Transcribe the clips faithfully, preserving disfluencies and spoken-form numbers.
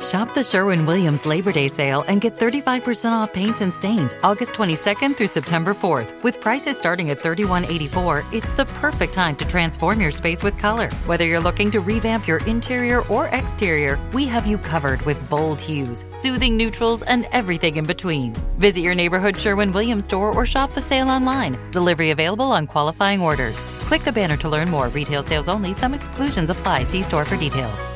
Shop the Sherwin-Williams Labor Day sale and get thirty-five percent off paints and stains August twenty-second through September fourth. With prices starting at thirty-one eighty-four, it's the perfect time to transform your space with color. Whether you're looking to revamp your interior or exterior, we have you covered with bold hues, soothing neutrals, and everything in between. Visit your neighborhood Sherwin-Williams store or shop the sale online. Delivery available on qualifying orders. Click the banner to learn more. Retail sales only. Some exclusions apply. See store for details.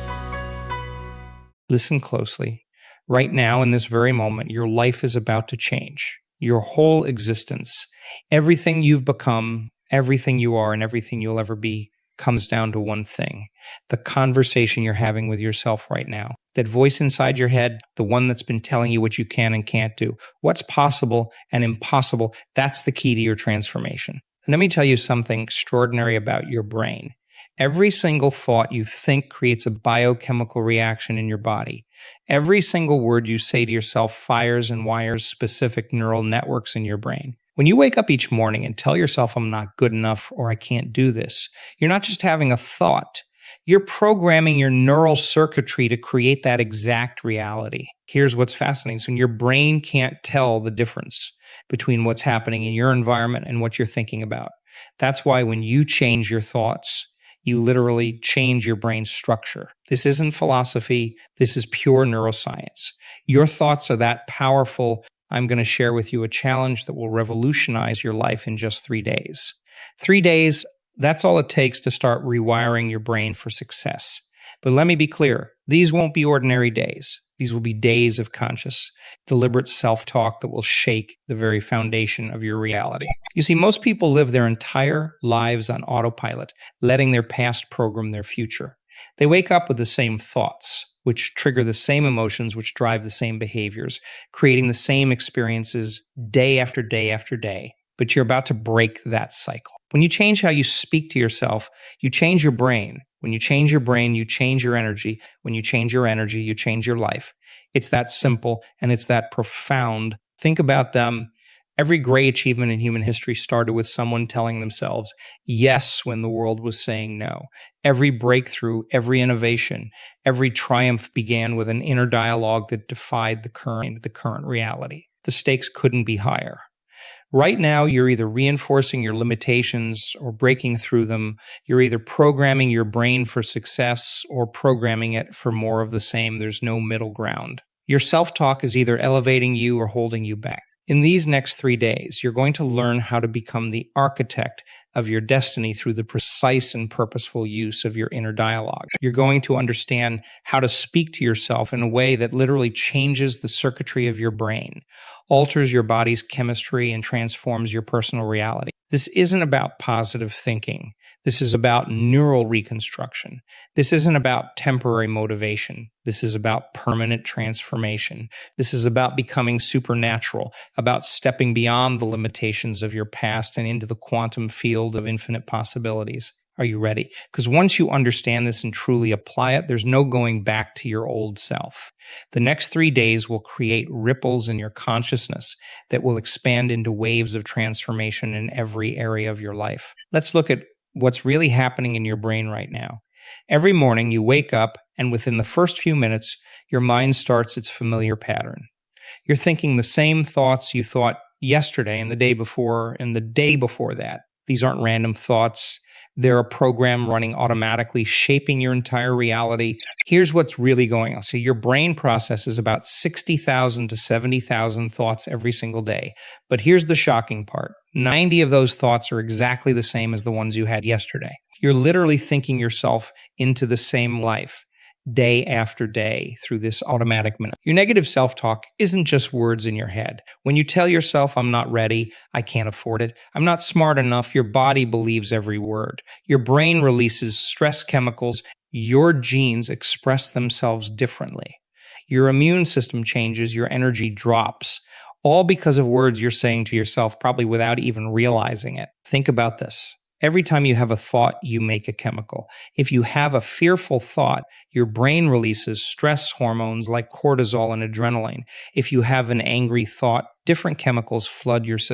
Listen closely. Right now, in this very moment, your life is about to change. Your whole existence, everything you've become, everything you are, and everything you'll ever be comes down to one thing: the conversation you're having with yourself right now. That voice inside your head, the one that's been telling you what you can and can't do, what's possible and impossible, that's the key to your transformation. And let me tell you something extraordinary about your brain. Every single thought you think creates a biochemical reaction in your body. Every single word you say to yourself fires and wires specific neural networks in your brain. When you wake up each morning and tell yourself, I'm not good enough or I can't do this, you're not just having a thought. You're programming your neural circuitry to create that exact reality. Here's what's fascinating. So your brain can't tell the difference between what's happening in your environment and what you're thinking about. That's why when you change your thoughts, you literally change your brain structure. This isn't philosophy. This is pure neuroscience. Your thoughts are that powerful. I'm going to share with you a challenge that will revolutionize your life in just three days. Three days, that's all it takes to start rewiring your brain for success. But let me be clear. These won't be ordinary days. These will be days of conscious, deliberate self-talk that will shake the very foundation of your reality. You see, most people live their entire lives on autopilot, letting their past program their future. They wake up with the same thoughts, which trigger the same emotions, which drive the same behaviors, creating the same experiences day after day after day. But you're about to break that cycle. When you change how you speak to yourself, you change your brain. When you change your brain, you change your energy. When you change your energy, you change your life. It's that simple and it's that profound. Think about them. Every great achievement in human history started with someone telling themselves yes when the world was saying no. Every breakthrough, every innovation, every triumph began with an inner dialogue that defied the current, the current reality. The stakes couldn't be higher. Right now, you're either reinforcing your limitations or breaking through them. You're either programming your brain for success or programming it for more of the same. There's no middle ground. Your self-talk is either elevating you or holding you back. In these next three days, you're going to learn how to become the architect of your destiny through the precise and purposeful use of your inner dialogue. You're going to understand how to speak to yourself in a way that literally changes the circuitry of your brain, alters your body's chemistry, and transforms your personal reality. This isn't about positive thinking. This is about neural reconstruction. This isn't about temporary motivation. This is about permanent transformation. This is about becoming supernatural, about stepping beyond the limitations of your past and into the quantum field of infinite possibilities. Are you ready? Because once you understand this and truly apply it, there's no going back to your old self. The next three days will create ripples in your consciousness that will expand into waves of transformation in every area of your life. Let's look at what's really happening in your brain right now. Every morning you wake up, and within the first few minutes, your mind starts its familiar pattern. You're thinking the same thoughts you thought yesterday and the day before and the day before that. These aren't random thoughts. They're a program running automatically, shaping your entire reality. Here's what's really going on. So your brain processes about sixty thousand to seventy thousand thoughts every single day. But here's the shocking part. ninety of those thoughts are exactly the same as the ones you had yesterday. You're literally thinking yourself into the same life day after day through this automatic minute. Your negative self-talk isn't just words in your head. When you tell yourself, I'm not ready, I can't afford it, I'm not smart enough, your body believes every word. Your brain releases stress chemicals. Your genes express themselves differently. Your immune system changes, your energy drops, all because of words you're saying to yourself, probably without even realizing it. Think about this. Every time you have a thought, you make a chemical. If you have a fearful thought, your brain releases stress hormones like cortisol and adrenaline. If you have an angry thought, different chemicals flood your system.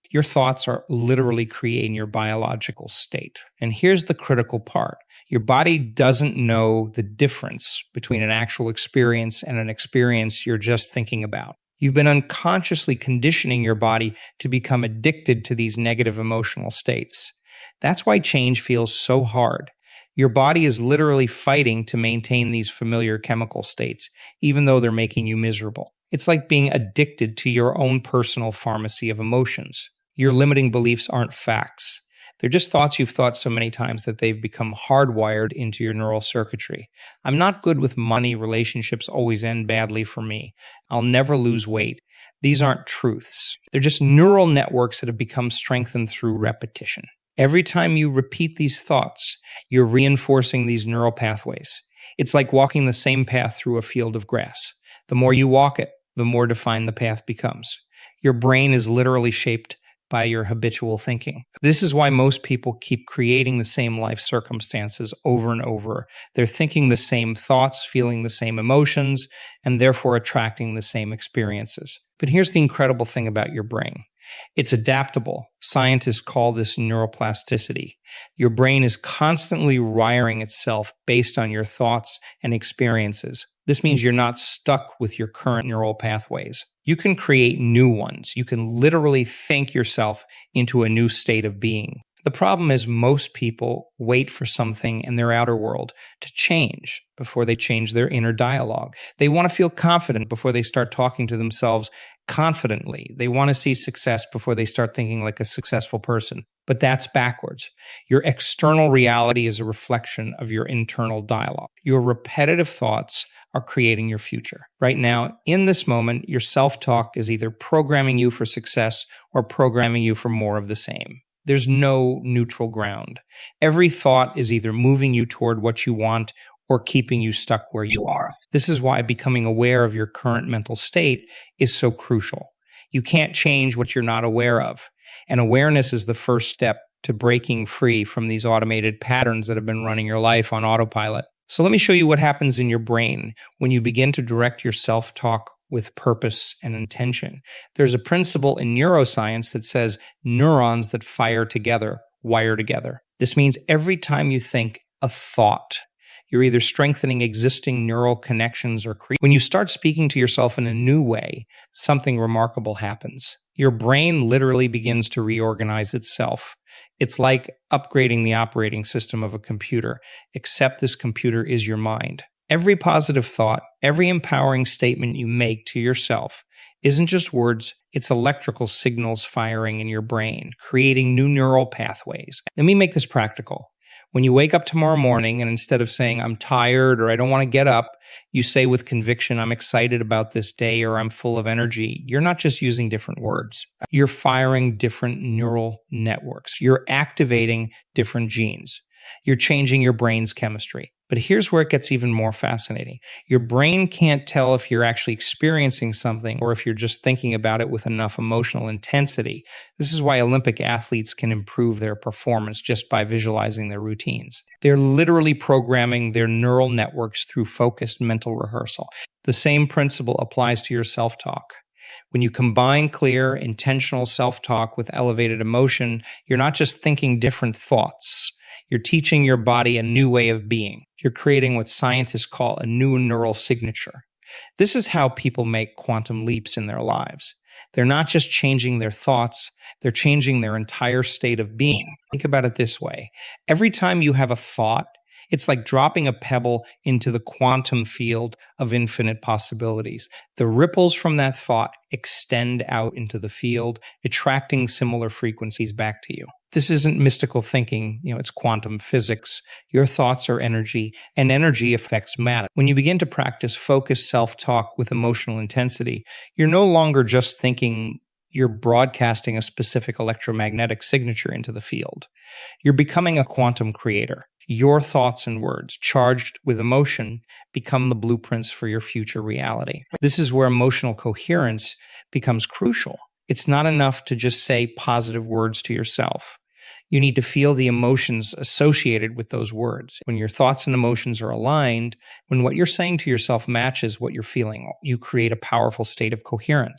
Your thoughts are literally creating your biological state. And here's the critical part. Your body doesn't know the difference between an actual experience and an experience you're just thinking about. You've been unconsciously conditioning your body to become addicted to these negative emotional states. That's why change feels so hard. Your body is literally fighting to maintain these familiar chemical states, even though they're making you miserable. It's like being addicted to your own personal pharmacy of emotions. Your limiting beliefs aren't facts. They're just thoughts you've thought so many times that they've become hardwired into your neural circuitry. I'm not good with money. Relationships always end badly for me. I'll never lose weight. These aren't truths. They're just neural networks that have become strengthened through repetition. Every time you repeat these thoughts, you're reinforcing these neural pathways. It's like walking the same path through a field of grass. The more you walk it, the more defined the path becomes. Your brain is literally shaped by your habitual thinking. This is why most people keep creating the same life circumstances over and over. They're thinking the same thoughts, feeling the same emotions, and therefore attracting the same experiences. But here's the incredible thing about your brain. It's adaptable. Scientists call this neuroplasticity. Your brain is constantly wiring itself based on your thoughts and experiences. This means you're not stuck with your current neural pathways. You can create new ones. You can literally think yourself into a new state of being. The problem is most people wait for something in their outer world to change before they change their inner dialogue. They want to feel confident before they start talking to themselves confidently. They want to see success before they start thinking like a successful person. But that's backwards. Your external reality is a reflection of your internal dialogue. Your repetitive thoughts are creating your future. Right now, in this moment, your self-talk is either programming you for success or programming you for more of the same. There's no neutral ground. Every thought is either moving you toward what you want or keeping you stuck where you are. This is why becoming aware of your current mental state is so crucial. You can't change what you're not aware of. And awareness is the first step to breaking free from these automated patterns that have been running your life on autopilot. So let me show you what happens in your brain when you begin to direct your self-talk with purpose and intention. There's a principle in neuroscience that says neurons that fire together wire together. This means every time you think a thought, you're either strengthening existing neural connections or creating. When you start speaking to yourself in a new way, something remarkable happens. Your brain literally begins to reorganize itself. It's like upgrading the operating system of a computer, except this computer is your mind. Every positive thought, every empowering statement you make to yourself isn't just words, it's electrical signals firing in your brain, creating new neural pathways. Let me make this practical. When you wake up tomorrow morning and instead of saying, I'm tired or I don't want to get up, you say with conviction, I'm excited about this day or I'm full of energy, you're not just using different words. You're firing different neural networks. You're activating different genes. You're changing your brain's chemistry. But here's where it gets even more fascinating. Your brain can't tell if you're actually experiencing something or if you're just thinking about it with enough emotional intensity. This is why Olympic athletes can improve their performance just by visualizing their routines. They're literally programming their neural networks through focused mental rehearsal. The same principle applies to your self-talk. When you combine clear, intentional self-talk with elevated emotion, you're not just thinking different thoughts. You're teaching your body a new way of being. You're creating what scientists call a new neural signature. This is how people make quantum leaps in their lives. They're not just changing their thoughts, they're changing their entire state of being. Think about it this way. Every time you have a thought, it's like dropping a pebble into the quantum field of infinite possibilities. The ripples from that thought extend out into the field, attracting similar frequencies back to you. This isn't mystical thinking, you know, it's quantum physics. Your thoughts are energy, and energy affects matter. When you begin to practice focused self-talk with emotional intensity, you're no longer just thinking, you're broadcasting a specific electromagnetic signature into the field. You're becoming a quantum creator. Your thoughts and words, charged with emotion, become the blueprints for your future reality. This is where emotional coherence becomes crucial. It's not enough to just say positive words to yourself. You need to feel the emotions associated with those words. When your thoughts and emotions are aligned, when what you're saying to yourself matches what you're feeling, you create a powerful state of coherence.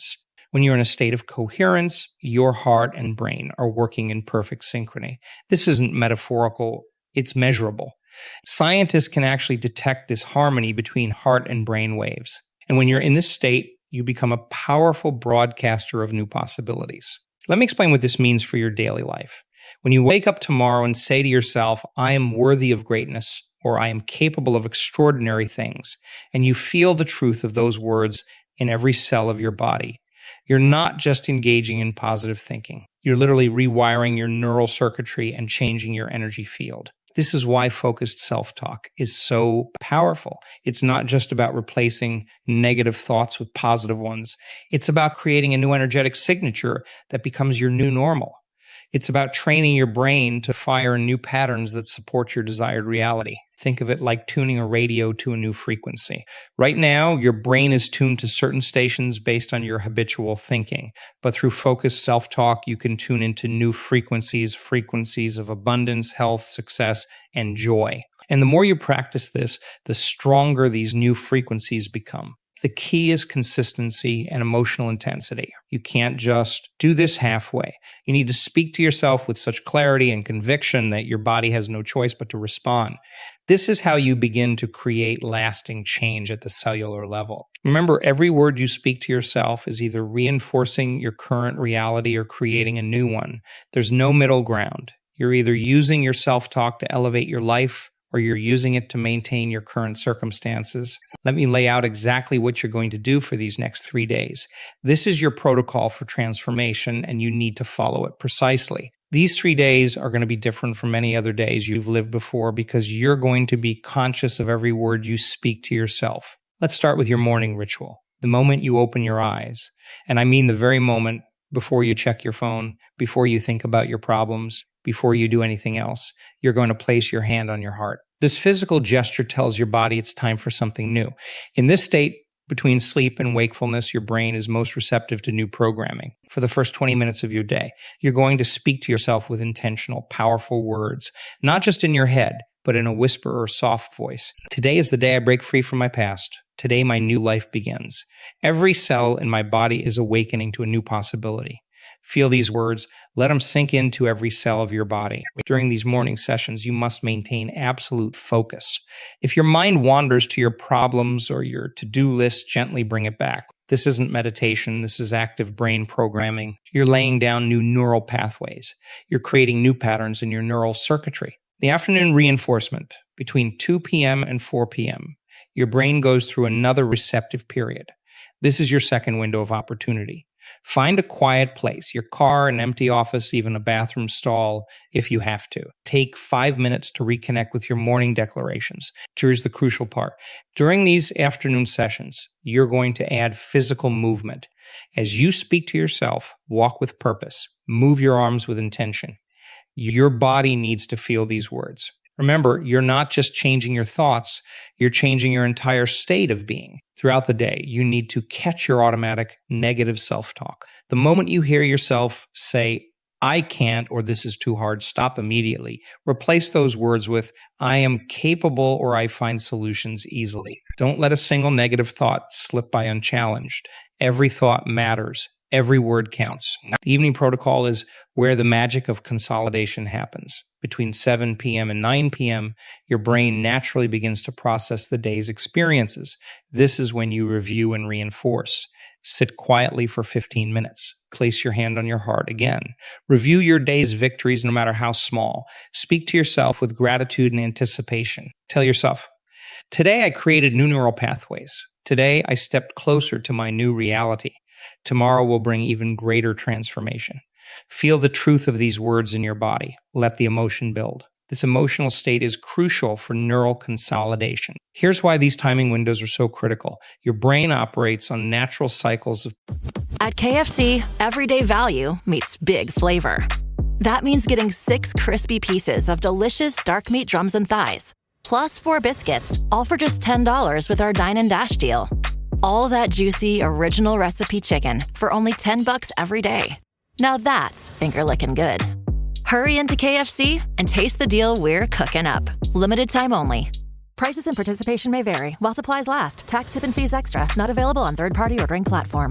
When you're in a state of coherence, your heart and brain are working in perfect synchrony. This isn't metaphorical, it's measurable. Scientists can actually detect this harmony between heart and brain waves. And when you're in this state, you become a powerful broadcaster of new possibilities. Let me explain what this means for your daily life. When you wake up tomorrow and say to yourself, I am worthy of greatness, or I am capable of extraordinary things, and you feel the truth of those words in every cell of your body, you're not just engaging in positive thinking. You're literally rewiring your neural circuitry and changing your energy field. This is why focused self-talk is so powerful. It's not just about replacing negative thoughts with positive ones. It's about creating a new energetic signature that becomes your new normal. It's about training your brain to fire new patterns that support your desired reality. Think of it like tuning a radio to a new frequency. Right now, your brain is tuned to certain stations based on your habitual thinking. But through focused self-talk, you can tune into new frequencies, frequencies of abundance, health, success, and joy. And the more you practice this, the stronger these new frequencies become. The key is consistency and emotional intensity. You can't just do this halfway. You need to speak to yourself with such clarity and conviction that your body has no choice but to respond. This is how you begin to create lasting change at the cellular level. Remember, every word you speak to yourself is either reinforcing your current reality or creating a new one. There's no middle ground. You're either using your self-talk to elevate your life, or you're using it to maintain your current circumstances. Let me lay out exactly what you're going to do for these next three days. This is your protocol for transformation, and you need to follow it precisely. These three days are going to be different from any other days you've lived before because you're going to be conscious of every word you speak to yourself. Let's start with your morning ritual. The moment you open your eyes, and I mean the very moment before you check your phone, before you think about your problems, before you do anything else, you're going to place your hand on your heart. This physical gesture tells your body it's time for something new. In this state, between sleep and wakefulness, your brain is most receptive to new programming. For the first twenty minutes of your day, you're going to speak to yourself with intentional, powerful words, not just in your head, but in a whisper or soft voice. Today is the day I break free from my past. Today, my new life begins. Every cell in my body is awakening to a new possibility. Feel these words. Let them sink into every cell of your body. During these morning sessions, you must maintain absolute focus. If your mind wanders to your problems or your to-do list, gently bring it back. This isn't meditation. This is active brain programming. You're laying down new neural pathways. You're creating new patterns in your neural circuitry. The afternoon reinforcement, between two p.m. and four p.m., your brain goes through another receptive period. This is your second window of opportunity. Find a quiet place, your car, an empty office, even a bathroom stall, if you have to. Take five minutes to reconnect with your morning declarations. Here's the crucial part. During these afternoon sessions, you're going to add physical movement. As you speak to yourself, walk with purpose. Move your arms with intention. Your body needs to feel these words. Remember, you're not just changing your thoughts, you're changing your entire state of being. Throughout the day, you need to catch your automatic negative self-talk. The moment you hear yourself say, I can't, or this is too hard, stop immediately. Replace those words with, I am capable, or I find solutions easily. Don't let a single negative thought slip by unchallenged. Every thought matters. Every word counts. The evening protocol is where the magic of consolidation happens. Between seven p.m. and nine p.m., your brain naturally begins to process the day's experiences. This is when you review and reinforce. Sit quietly for fifteen minutes. Place your hand on your heart again. Review your day's victories, no matter how small. Speak to yourself with gratitude and anticipation. Tell yourself, today I created new neural pathways. Today I stepped closer to my new reality. Tomorrow will bring even greater transformation. Feel the truth of these words in your body. Let the emotion build. This emotional state is crucial for neural consolidation. Here's why these timing windows are so critical. Your brain operates on natural cycles of... At K F C, everyday value meets big flavor. That means getting six crispy pieces of delicious dark meat drums and thighs, plus four biscuits, all for just ten dollars with our Dine and Dash deal. All that juicy, original recipe chicken for only ten bucks every day. Now that's finger-licking good. Hurry into K F C and taste the deal we're cooking up. Limited time only. Prices and participation may vary while supplies last. Tax, tip, and fees extra. Not available on third-party ordering platforms.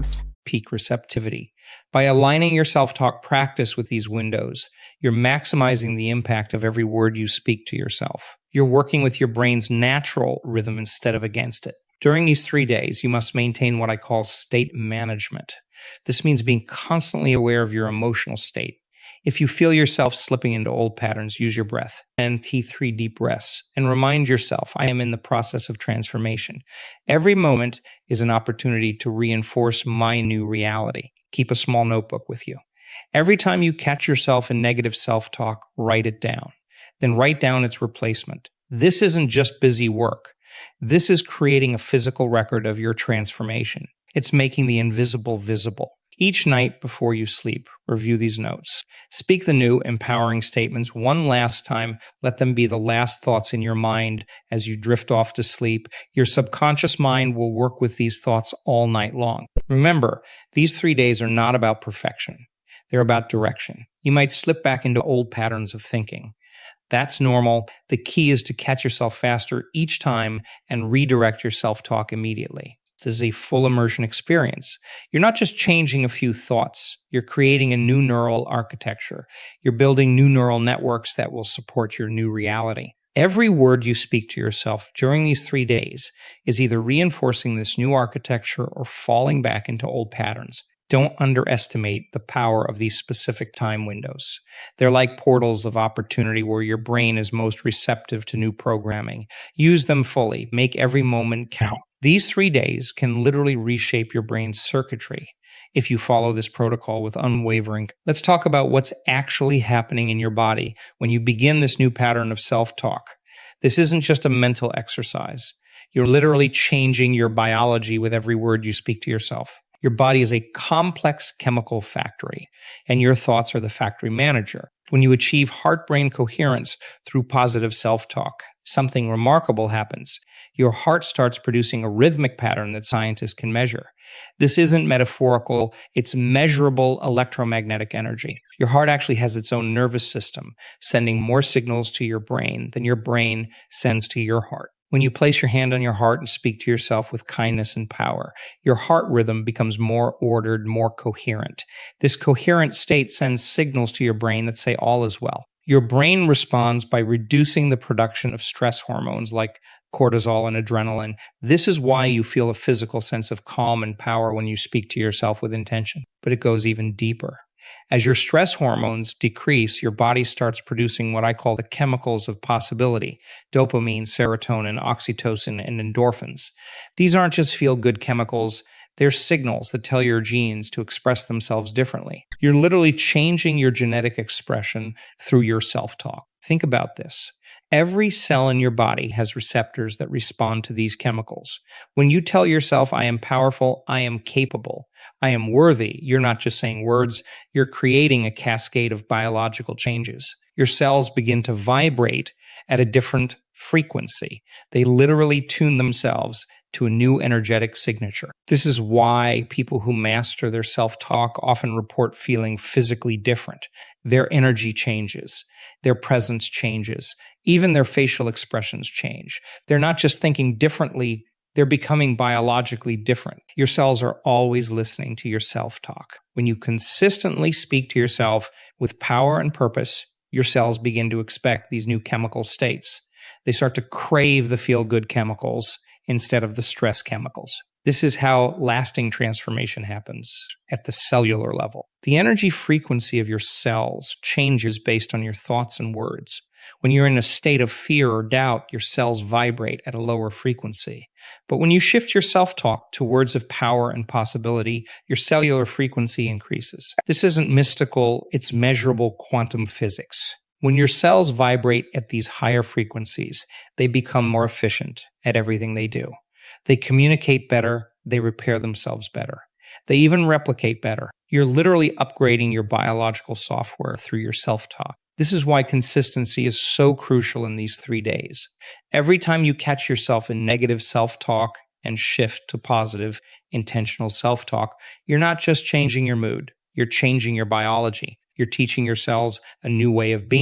peak receptivity. By aligning your self-talk practice with these windows, you're maximizing the impact of every word you speak to yourself. You're working with your brain's natural rhythm instead of against it. During these three days, you must maintain what I call state management. This means being constantly aware of your emotional state. If you feel yourself slipping into old patterns, use your breath and T three deep breaths and remind yourself, I am in the process of transformation. Every moment is an opportunity to reinforce my new reality. Keep a small notebook with you. Every time you catch yourself in negative self-talk, write it down. Then write down its replacement. This isn't just busy work. This is creating a physical record of your transformation. It's making the invisible visible. Each night before you sleep, review these notes. Speak the new, empowering statements one last time. Let them be the last thoughts in your mind as you drift off to sleep. Your subconscious mind will work with these thoughts all night long. Remember, these three days are not about perfection. They're about direction. You might slip back into old patterns of thinking. That's normal. The key is to catch yourself faster each time and redirect your self-talk immediately. This is a full immersion experience. You're not just changing a few thoughts. You're creating a new neural architecture. You're building new neural networks that will support your new reality. Every word you speak to yourself during these three days is either reinforcing this new architecture or falling back into old patterns. Don't underestimate the power of these specific time windows. They're like portals of opportunity where your brain is most receptive to new programming. Use them fully. Make every moment count. These three days can literally reshape your brain's circuitry if you follow this protocol with unwavering. Let's talk about what's actually happening in your body when you begin this new pattern of self-talk. This isn't just a mental exercise. You're literally changing your biology with every word you speak to yourself. Your body is a complex chemical factory, and your thoughts are the factory manager. When you achieve heart-brain coherence through positive self-talk, something remarkable happens. Your heart starts producing a rhythmic pattern that scientists can measure. This isn't metaphorical, it's measurable electromagnetic energy. Your heart actually has its own nervous system, sending more signals to your brain than your brain sends to your heart. When you place your hand on your heart and speak to yourself with kindness and power, your heart rhythm becomes more ordered, more coherent. This coherent state sends signals to your brain that say all is well. Your brain responds by reducing the production of stress hormones like cortisol and adrenaline. This is why you feel a physical sense of calm and power when you speak to yourself with intention. But it goes even deeper. As your stress hormones decrease, your body starts producing what I call the chemicals of possibility: dopamine, serotonin, oxytocin, and endorphins. These aren't just feel-good chemicals. They're signals that tell your genes to express themselves differently. You're literally changing your genetic expression through your self-talk. Think about this. Every cell in your body has receptors that respond to these chemicals. When you tell yourself, I am powerful, I am capable, I am worthy, you're not just saying words, you're creating a cascade of biological changes. Your cells begin to vibrate at a different frequency. They literally tune themselves to a new energetic signature. This is why people who master their self-talk often report feeling physically different. Their energy changes. Their presence changes. Even their facial expressions change. They're not just thinking differently, they're becoming biologically different. Your cells are always listening to your self-talk. When you consistently speak to yourself with power and purpose, your cells begin to expect these new chemical states. They start to crave the feel-good chemicals instead of the stress chemicals. This is how lasting transformation happens at the cellular level. The energy frequency of your cells changes based on your thoughts and words. When you're in a state of fear or doubt, your cells vibrate at a lower frequency. But when you shift your self-talk to words of power and possibility, your cellular frequency increases. This isn't mystical, it's measurable quantum physics. When your cells vibrate at these higher frequencies, they become more efficient at everything they do. They communicate better, they repair themselves better. They even replicate better. You're literally upgrading your biological software through your self-talk. This is why consistency is so crucial in these three days. Every time you catch yourself in negative self-talk and shift to positive, intentional self-talk, you're not just changing your mood, you're changing your biology. You're teaching your cells a new way of being.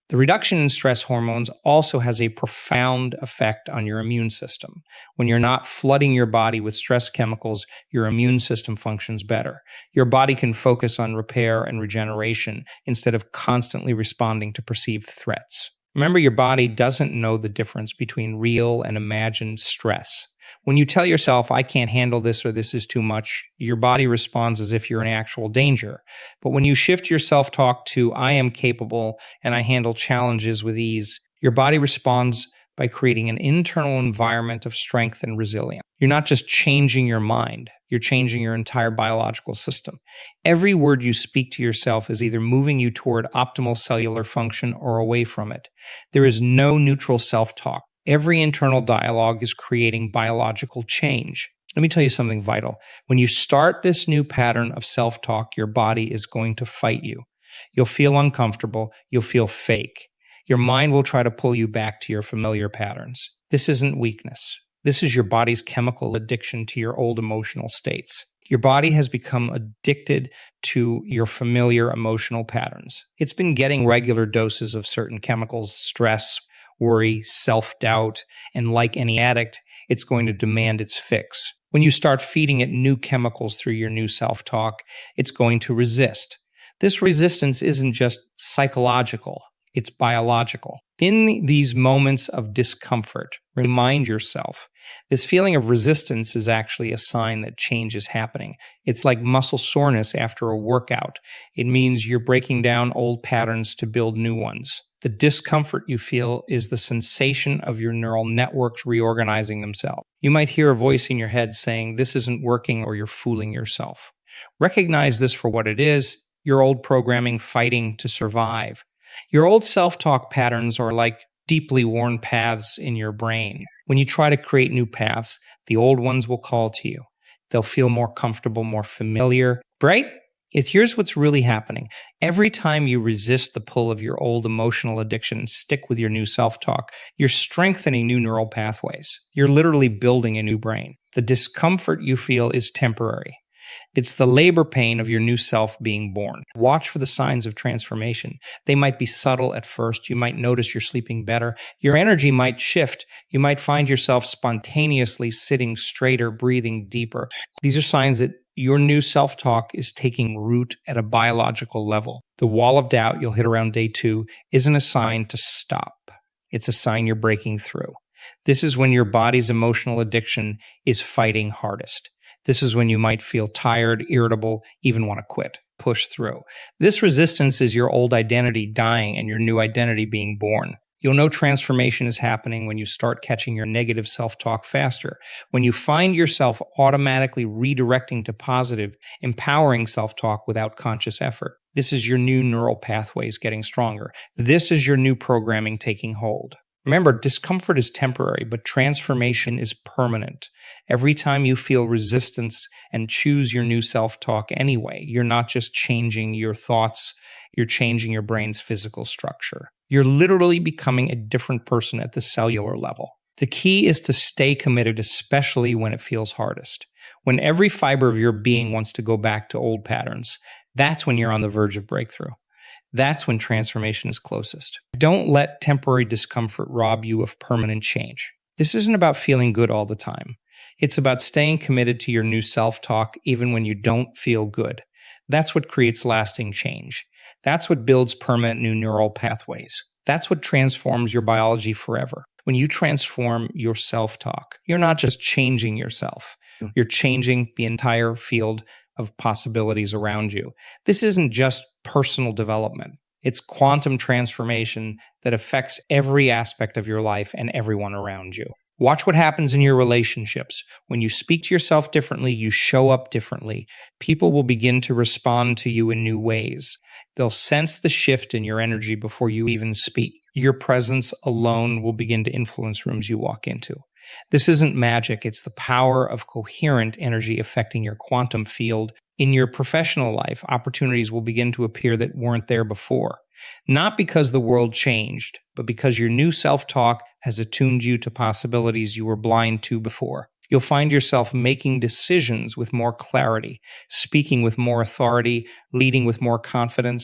The reduction in stress hormones also has a profound effect on your immune system. When you're not flooding your body with stress chemicals, your immune system functions better. Your body can focus on repair and regeneration instead of constantly responding to perceived threats. Remember, your body doesn't know the difference between real and imagined stress. When you tell yourself, I can't handle this or this is too much, your body responds as if you're in actual danger. But when you shift your self-talk to, I am capable and I handle challenges with ease, your body responds by creating an internal environment of strength and resilience. You're not just changing your mind, you're changing your entire biological system. Every word you speak to yourself is either moving you toward optimal cellular function or away from it. There is no neutral self-talk. Every internal dialogue is creating biological change. Let me tell you something vital. When you start this new pattern of self-talk, your body is going to fight you. You'll feel uncomfortable. You'll feel fake. Your mind will try to pull you back to your familiar patterns. This isn't weakness. This is your body's chemical addiction to your old emotional states. Your body has become addicted to your familiar emotional patterns. It's been getting regular doses of certain chemicals, stress, worry, self-doubt, and like any addict, it's going to demand its fix. When you start feeding it new chemicals through your new self-talk, it's going to resist. This resistance isn't just psychological, it's biological. In these moments of discomfort, remind yourself, this feeling of resistance is actually a sign that change is happening. It's like muscle soreness after a workout. It means you're breaking down old patterns to build new ones. The discomfort you feel is the sensation of your neural networks reorganizing themselves. You might hear a voice in your head saying, this isn't working, or you're fooling yourself. Recognize this for what it is, your old programming fighting to survive. Your old self-talk patterns are like deeply worn paths in your brain. When you try to create new paths, the old ones will call to you. They'll feel more comfortable, more familiar, right? It's, here's what's really happening. Every time you resist the pull of your old emotional addiction and stick with your new self-talk, you're strengthening new neural pathways. You're literally building a new brain. The discomfort you feel is temporary. It's the labor pain of your new self being born. Watch for the signs of transformation. They might be subtle at first. You might notice you're sleeping better. Your energy might shift. You might find yourself spontaneously sitting straighter, breathing deeper. These are signs that your new self-talk is taking root at a biological level. The wall of doubt you'll hit around day two isn't a sign to stop. It's a sign you're breaking through. This is when your body's emotional addiction is fighting hardest. This is when you might feel tired, irritable, even want to quit. Push through. This resistance is your old identity dying and your new identity being born. You'll know transformation is happening when you start catching your negative self-talk faster, when you find yourself automatically redirecting to positive, empowering self-talk without conscious effort. This is your new neural pathways getting stronger. This is your new programming taking hold. Remember, discomfort is temporary, but transformation is permanent. Every time you feel resistance and choose your new self-talk anyway, you're not just changing your thoughts, you're changing your brain's physical structure. You're literally becoming a different person at the cellular level. The key is to stay committed, especially when it feels hardest. When every fiber of your being wants to go back to old patterns, that's when you're on the verge of breakthrough. That's when transformation is closest. Don't let temporary discomfort rob you of permanent change. This isn't about feeling good all the time. It's about staying committed to your new self-talk even when you don't feel good. That's what creates lasting change. That's what builds permanent new neural pathways. That's what transforms your biology forever. When you transform your self-talk, you're not just changing yourself. You're changing the entire field of possibilities around you. This isn't just personal development. It's quantum transformation that affects every aspect of your life and everyone around you. Watch what happens in your relationships. When you speak to yourself differently, you show up differently. People will begin to respond to you in new ways. They'll sense the shift in your energy before you even speak. Your presence alone will begin to influence rooms you walk into. This isn't magic. It's the power of coherent energy affecting your quantum field. In your professional life, opportunities will begin to appear that weren't there before. Not because the world changed, but because your new self-talk has attuned you to possibilities you were blind to before. You'll find yourself making decisions with more clarity, speaking with more authority, leading with more confidence.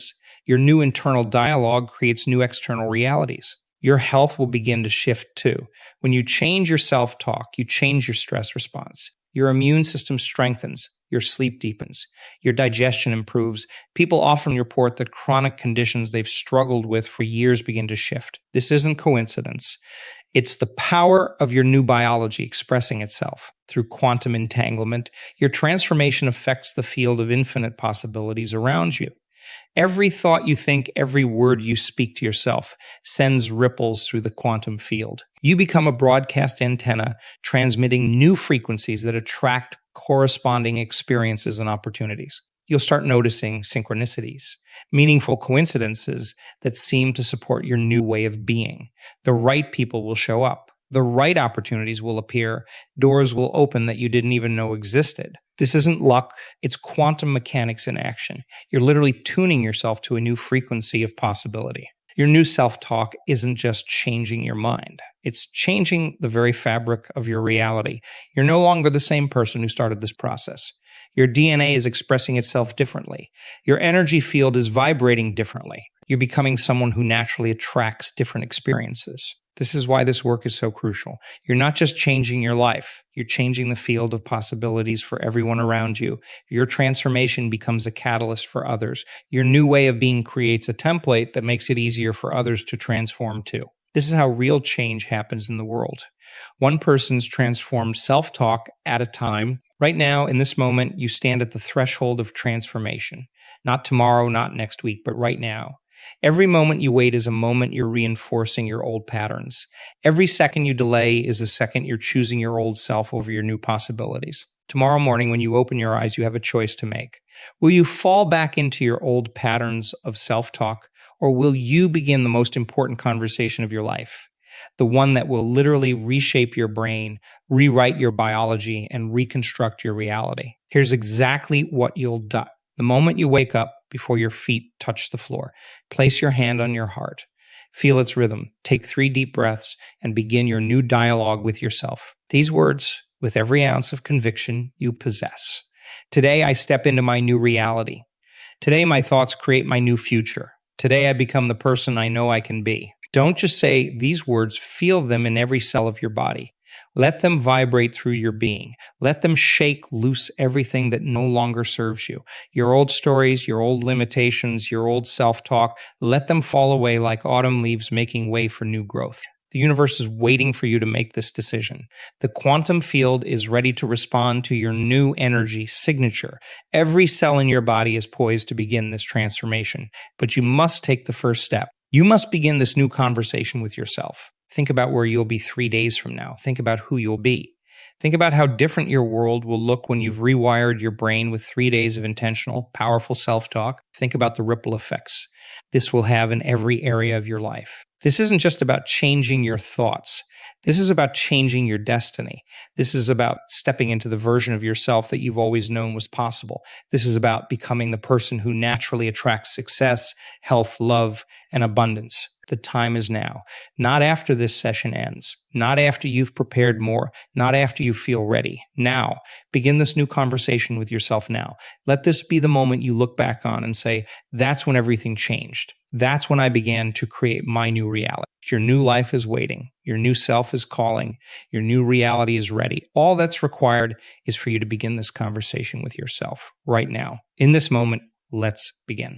Your new internal dialogue creates new external realities. Your health will begin to shift too. When you change your self-talk, you change your stress response. Your immune system strengthens. Your sleep deepens. Your digestion improves. People often report that chronic conditions they've struggled with for years begin to shift. This isn't coincidence. It's the power of your new biology expressing itself. Through quantum entanglement, your transformation affects the field of infinite possibilities around you. Every thought you think, every word you speak to yourself sends ripples through the quantum field. You become a broadcast antenna transmitting new frequencies that attract corresponding experiences and opportunities. You'll start noticing synchronicities, meaningful coincidences that seem to support your new way of being. The right people will show up. The right opportunities will appear. Doors will open that you didn't even know existed. This isn't luck. It's quantum mechanics in action. You're literally tuning yourself to a new frequency of possibility. Your new self-talk isn't just changing your mind. It's changing the very fabric of your reality. You're no longer the same person who started this process. Your D N A is expressing itself differently. Your energy field is vibrating differently. You're becoming someone who naturally attracts different experiences. This is why this work is so crucial. You're not just changing your life. You're changing the field of possibilities for everyone around you. Your transformation becomes a catalyst for others. Your new way of being creates a template that makes it easier for others to transform too. This is how real change happens in the world. One person's transformed self-talk at a time. Right now, in this moment, you stand at the threshold of transformation. Not tomorrow, not next week, but right now. Every moment you wait is a moment you're reinforcing your old patterns. Every second you delay is a second you're choosing your old self over your new possibilities. Tomorrow morning, when you open your eyes, you have a choice to make. Will you fall back into your old patterns of self-talk, or will you begin the most important conversation of your life? The one that will literally reshape your brain, rewrite your biology, and reconstruct your reality. Here's exactly what you'll do. The moment you wake up, before your feet touch the floor, place your hand on your heart. Feel its rhythm. Take three deep breaths and begin your new dialogue with yourself. These words, with every ounce of conviction you possess. Today, I step into my new reality. Today, my thoughts create my new future. Today, I become the person I know I can be. Don't just say these words, feel them in every cell of your body. Let them vibrate through your being. Let them shake loose everything that no longer serves you. Your old stories, your old limitations, your old self-talk, let them fall away like autumn leaves making way for new growth. The universe is waiting for you to make this decision. The quantum field is ready to respond to your new energy signature. Every cell in your body is poised to begin this transformation, but you must take the first step. You must begin this new conversation with yourself. Think about where you'll be three days from now. Think about who you'll be. Think about how different your world will look when you've rewired your brain with three days of intentional, powerful self-talk. Think about the ripple effects this will have in every area of your life. This isn't just about changing your thoughts. This is about changing your destiny. This is about stepping into the version of yourself that you've always known was possible. This is about becoming the person who naturally attracts success, health, love, and abundance. The time is now. Not after this session ends. Not after you've prepared more. Not after you feel ready. Now. Begin this new conversation with yourself now. Let this be the moment you look back on and say, that's when everything changed. That's when I began to create my new reality. Your new life is waiting. Your new self is calling. Your new reality is ready. All that's required is for you to begin this conversation with yourself right now. In this moment, let's begin.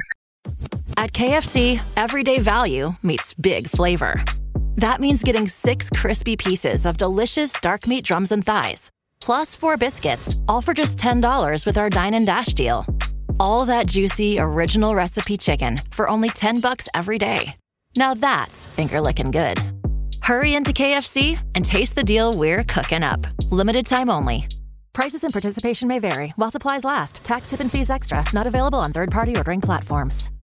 At K F C, everyday value meets big flavor. That means getting six crispy pieces of delicious dark meat drums and thighs, plus four biscuits, all for just ten dollars with our Dine and Dash deal. All that juicy, original recipe chicken for only ten bucks every day. Now that's finger-licking good. Hurry into K F C and taste the deal we're cooking up. Limited time only. Prices and participation may vary while supplies last. Tax, tip, and fees extra. Not available on third-party ordering platforms.